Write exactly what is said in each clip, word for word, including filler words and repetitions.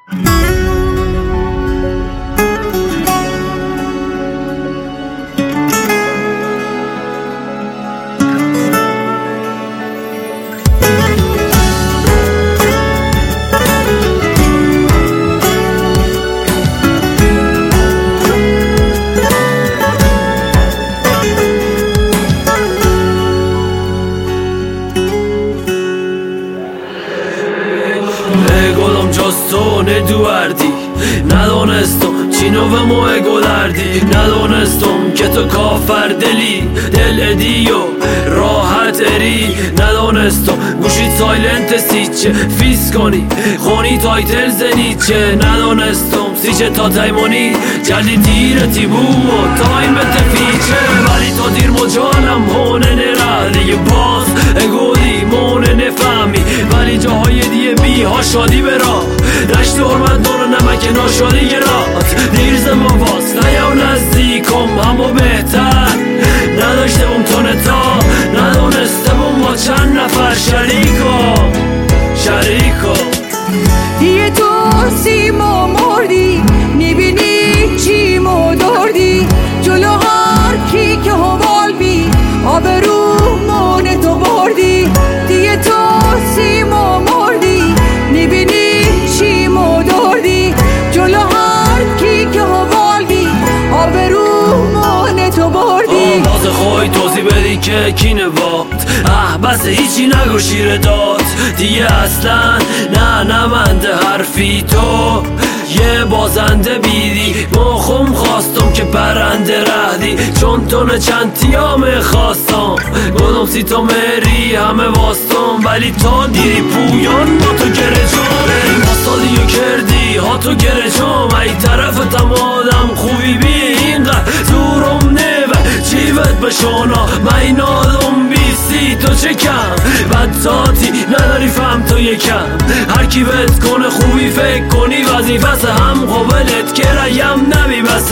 گلم جستونه دوردی ندانستم چی نوه موه گلردی ندانستم که تو کافر دلی دل ادی و راحت اری ندانستم گوشی سایلنت سیچه فیس کنی خونی تایتل زنیچه ندانستم سیچه تا تایمونی جلی دیرتی بو و تایم تفیچه ولی تا دیر مجالم هونه نره دیگه باز اگودی مونه نفهمی ولی جاهای دیگه بی ها شادی برا رشت حرمت دور نمک ناشادی گرات دیر زمان باز نیا نزدیکم همو بهتر نداشته اون تونه تا ندانسته بوم با چند نفر شریکا شریکا دیگه تو سیما مردی میبینی چی مدردی جلو هر کی که حوال بی آبرو مونه تو بردی دیگه تو سیما مردی میبینی چی مدردی جلو هر کی که حوال بی آبرو مونه تو بردی باز خوی توضیح بدی که کی نباد اه بس هیچی نگو شیر داد دیگه اصلا نه نمنده حرفی تو یه بازنده بیدی مخم خواستم که برنده رهدی چون تو نه چند تیامه خواستم گلم سی تا مری همه واستم ولی تا دیری پویان با تو گره جانه ما سالیو کردی ها تو گره جام ای طرف تمادم خوبی بی اینقدر زورم نوه چیوت بشونا مینادم بیستی تو چه کم بد ذاتی نداری فهم تو یکم هر کی بهت کنه خوبی فکر کنی وظیفه هم قبلت که یم نبی بست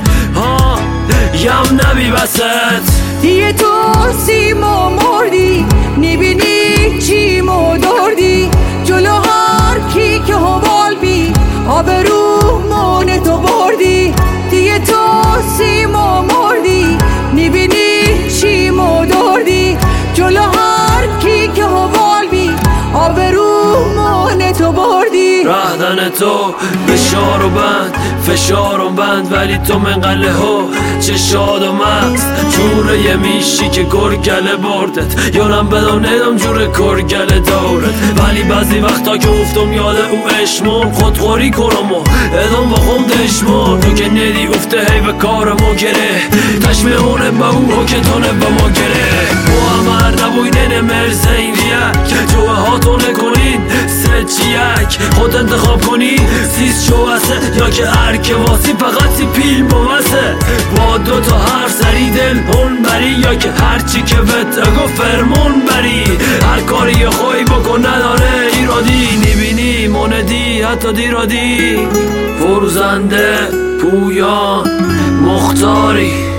ها یم نبی بست دیگه تو سیما مردی میبینی چی مدردی جلو هر کی که حوال بی آبرو مونه تو بردی دیگه تو سیما مردی میبینی چی مدردی جلو هر کی که حوال بی آبرو مونه تو بردی رهدن تو فشار و بند فشارم بند ولی تو منقله ها چه شاد و مست جوره یه میشی که گرگله بردت یانم بدم ندم جوره کرگله دورت ولی بعضی وقتا که افتم یاد او اشمون خودخوری کنم و ادام با خم دشمون تو که ندی افته هی به کارمو گره تشمهونه با او که تونه با ما گره با همر نبوینه مرزین ریک جوه هاتو نکنین سه چیک خود انتخاب کنی سیز شوسه یا که ارک واسی فقط سی پیل بوسه با دو تا هر سری دل اون بری یا که هرچی که بهت اگو فرمون بری هر کاری خوی بکن نداره ایرادی نبینی موندی حتی دیرادی فروزنده پویان مختاری